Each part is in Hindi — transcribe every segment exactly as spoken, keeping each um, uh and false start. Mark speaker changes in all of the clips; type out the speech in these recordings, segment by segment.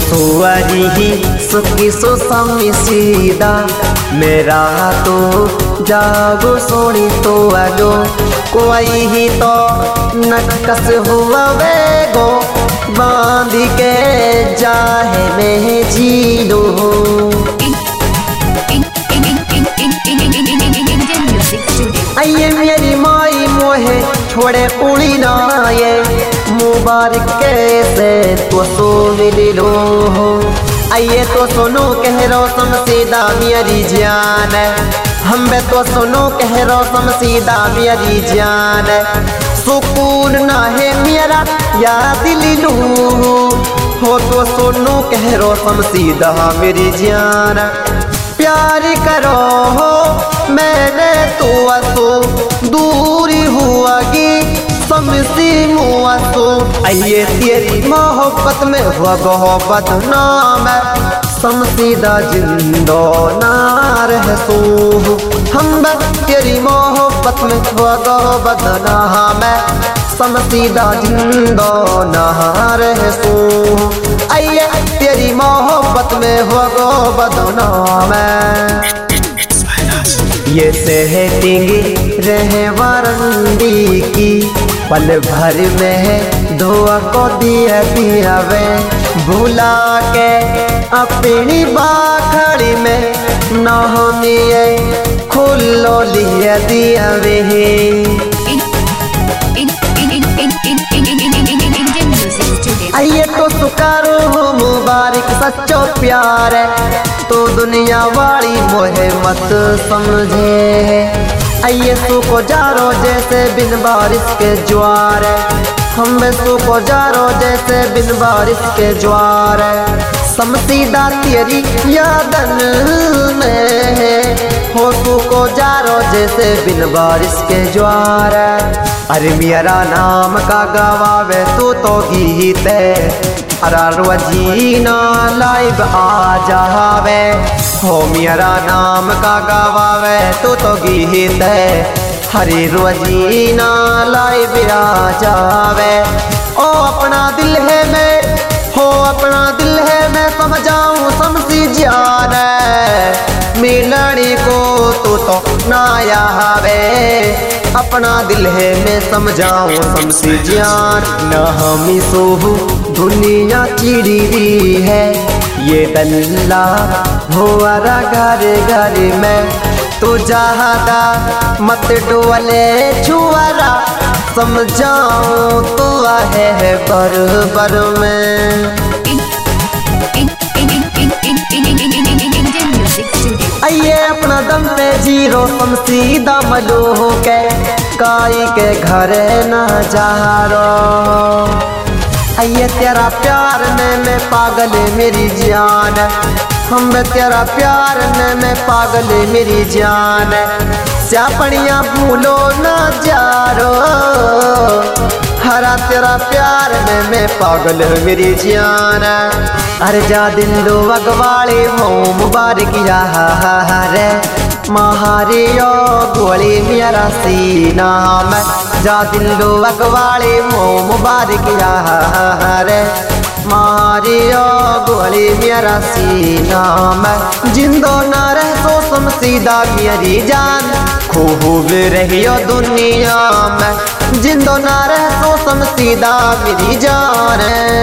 Speaker 1: सुअरी ही सुखी सो समी सीधा मेरा तो जागो सोनी तो आगो कोई ही तो नकस हुआ वेगो बांध के जाहे में जीलो आइए मेरी माई मोहे छोड़े पुड़ी ना ये मुबारक कैसे तो सो मिलो हो आइए तो सुनो कह रो समसीदा मेरी जान हम बे तो सुनो कह रो समसीदा मेरी जान सुकून ना है मेरा या दिल लू हो तो सुनो कह रो समसीदा मेरी जान प्यार करो हो मैंने तो असो दूरी हुआ की समसी मुआ तो आइए तेरी मोहब्बत में हुआ मोहब्बत नाम समसीदा जिंदो ना रह सो हम तेरी मोहब्बत में हुआ मोहब्बत नाम समसीदा जिंदो ना रह सो आइए तेरी मोहब्बत में हुआ मोहब्बत नाम ये सेटिंग रहे वारंडी की पल भर में धोआ को दिया दिया वे भुला के अपनी बाखड़ी में न होनिए खुलो लिया दिया वे आइए तो सुकारो हो मुबारक सच्चो प्यार तो दुनिया वाली मोहे मत समझे आइए सो को जारो जैसे बिन बारिश के ज्वार हम सो को जारो जैसे बिन बारिश के ज्वार समसीदा तेरी यादन में हो सो को जारो जैसे बिन बारिश के ज्वार अरे मेरा नाम का गवावे तू तो गीत अरा रोजीना लाइव आ जावे हो मेरा नाम का गवावे तू तो गीत हरे रोजीना लाइव आ जावे ओ अपना दिल है मैं हो अपना दिल है मैं समझाऊं समझी जान मिलने को तू तो ना आवे अपना दिल है मैं समझाऊं समझी जान न हम सोहू दुनिया चिड़ी है ये दल्ला हो घर घर में तू जहादा मत डोले छुआरा समझाऊं तो है बर बर में आइए अपना दम पे जीरो समसीदा मलो हो के काई के घर न जारो आइए तेरा प्यार में मैं पागल मेरी जान हम तेरा प्यार में मैं पागल मेरी जान स्यापड़ियाँ भूलो ना जारो हरा तेरा प्यार में मैं पागल मेरी जान अरे जा दिलो अगवाले हो मुबारक रे महारियो गोली मेरा सीना में जा दिलो अगवाले हो मुबारक रे मारियो गोली मेरा सीना में जिंदो ना रह सो समसीदा मेरी जान खूब रहियो दुनिया में जिंदो ना रह सो समसीदा मेरी जान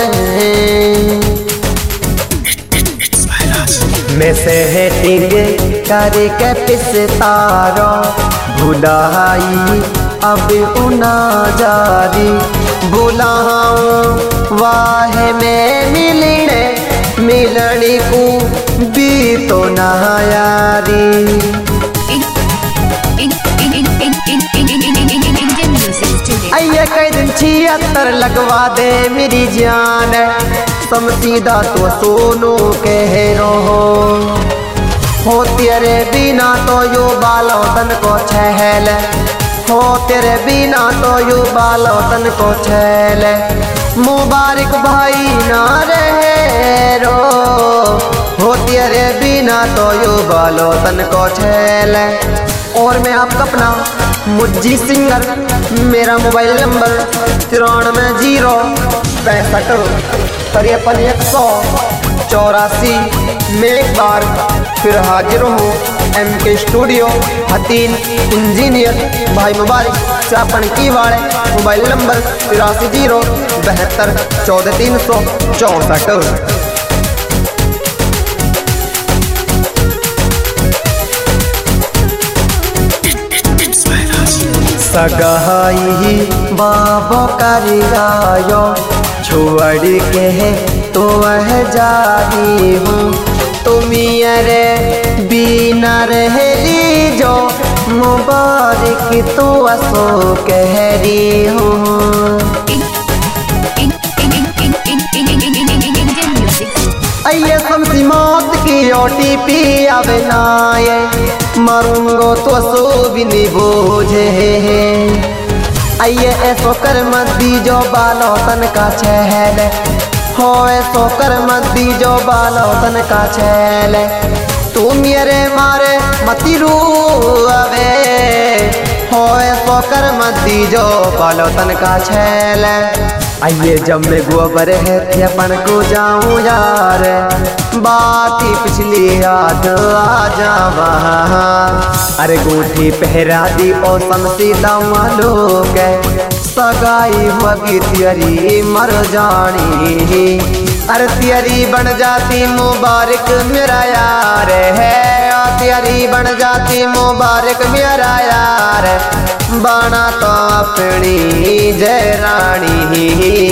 Speaker 1: मैं सेटिंग करके पिसतारो भुलाई अब उना जारी बुलाऊं वाह में मिलने मिलने को भी तो ना यारी आइए कई दिन छिहत्तर लगवा दे मेरी जान समसीदा तो सोनू कह रहो हो तेरे बिना तो यो बालो तन को छहल हो तेरे बिना तो यो बालो तन को छहल मुबारक भाई ना रहे रो हो तेरे बिना तो यो बालो तन को छहल और मैं आपका अपना मुज्जी सिंगर मेरा मोबाइल नंबर तिरानवे जीरो पैंसठ तिरपन एक सौ चौरासी में एक बार फिर हाजिर हूँ एम के स्टूडियो हतीन इंजीनियर भाई मुबारक चापन की वाले। मोबाइल नंबर तिरासी जीरो बहत्तर चौदह तीन सौ चौंसठ। सगाई बाबो करियायो छोड़ के तो वह जारी हूँ तुम्हें रे बिना रहली जो मुबारक तो असो कह रही हूँ। आइए शमसी मौत की ओ टी पी आवे ना ये मरूंगो तो सो भी नहीं बोझे। आइए ऐसो कर मत दी जो बालो तन का छेल हो ऐसो कर मत दी जो बालो तन का छेल तू मेरे मारे मती रू आवे हो ऐसो कर मत दी जो बालो तन का छेल। आइए जब मैं गोबर है थे अपन को जाऊं यार बात ही पिछली याद आ जावा। अरे गोठी पहरा दी ओ शमसी दावा लोग सगाई होगी तियरी मर जानी। अरे तियरी बन जाती मुबारक मेरा यार है तियरी बन जाती मुबारक मेरा यार बना तो अपनी जय रानी।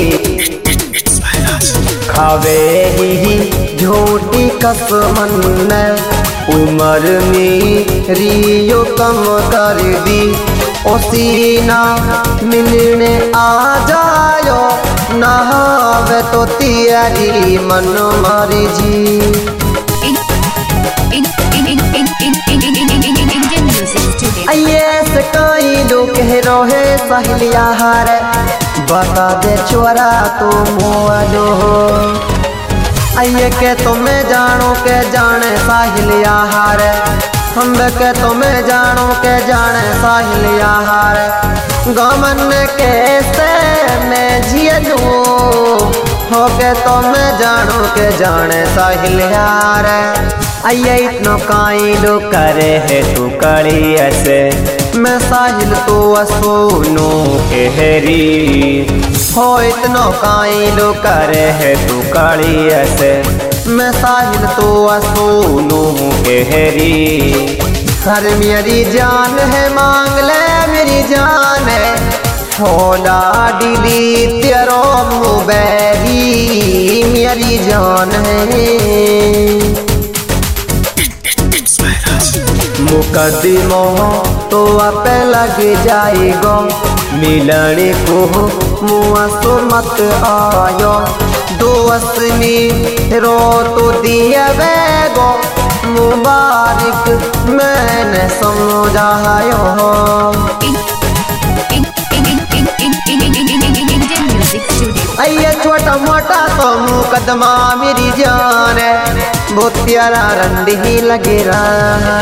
Speaker 1: खावे ही झूठी कसमन उम्र मेरी यो कम कर दी ओ सीना मिलने आ जायो नहावे तो तियरी मन मारी जी। आइए सकाई लोग कह रोहे सहेलिया हार बता दे चोरा तो मोलो। आइए के तुम्हें जानो के जाने साहिलिया हार हम के तुम्हें जानो के जाने साहिलिया हार गमन कैसे मैं जियलू हो के तुम्हें जानो के जाने साहिलिया हार। आइए इतनो काई लो करे है तू कड़ी ऐसे मैं साहिल तो असोनो कहरी हो इतनो काई लो करे है तू कड़ी ऐसे मैं साहिल तो असोनो कहरी। हर मेरी जान है मांग ले मेरी जान है होला डिली तेरो मुबैरी मेरी जान है। मुकदमों तो आप लग जाएगो मिलने को मुआ तो मत आयो दोस्त में रो तो दिया बेगो मुबारक मैंने समझायो। आइए छोटा मोटा तो मुकदमा मेरी जान है बहुत प्यारा रंडी ही लगे रहा।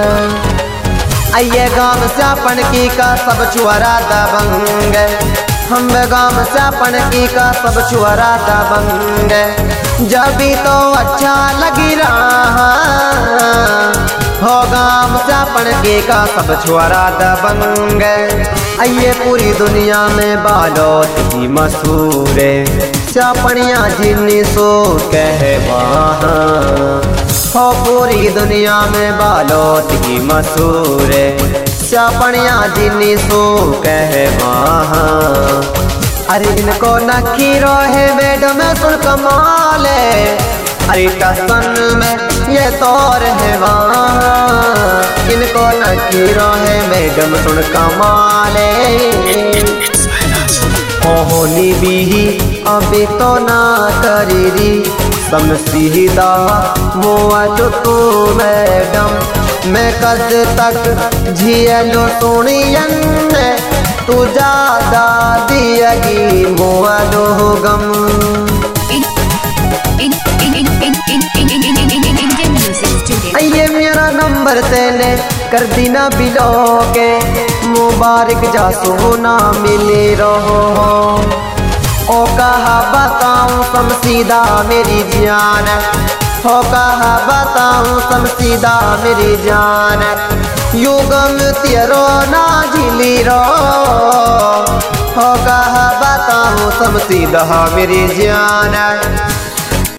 Speaker 1: आइए गाँव चापन की का सब छुआरा दबंग हम गाँव चापन की का सब छुआरा दबंग जब भी तो अच्छा लगी रहा हो गाँव चापन की का सब छुआरा दबंग। आइए पूरी दुनिया में बालोत ही मशहूर चापनिया जिन्नी सो कहवा हो पूरी दुनिया में बालोत ही मशहूर चापनिया जिन्नी सो कहवा। अरे इनको नखीरो है मैडम सुन कमाल अरे टसन में ये तौर है वहाँ इनको नखीरो है मैडम सुन कमाल होली भी अभी तो ना करी समसीदा मोआ जो तू मैडम मैं कद तक झियलो सुनियन तू ज्यादा दियगी मोआ लो गम। आइए मेरा नंबर तेने कर दीना बिलो के मुबारक जा सोना मिले रहो ओ कहा बताऊं समसीदा मेरी जान, हो कहा बताऊं समसीदा मेरी जान, युगम तेरो ना झिली रो, हो कहा बताऊं समसीदा मेरी जान।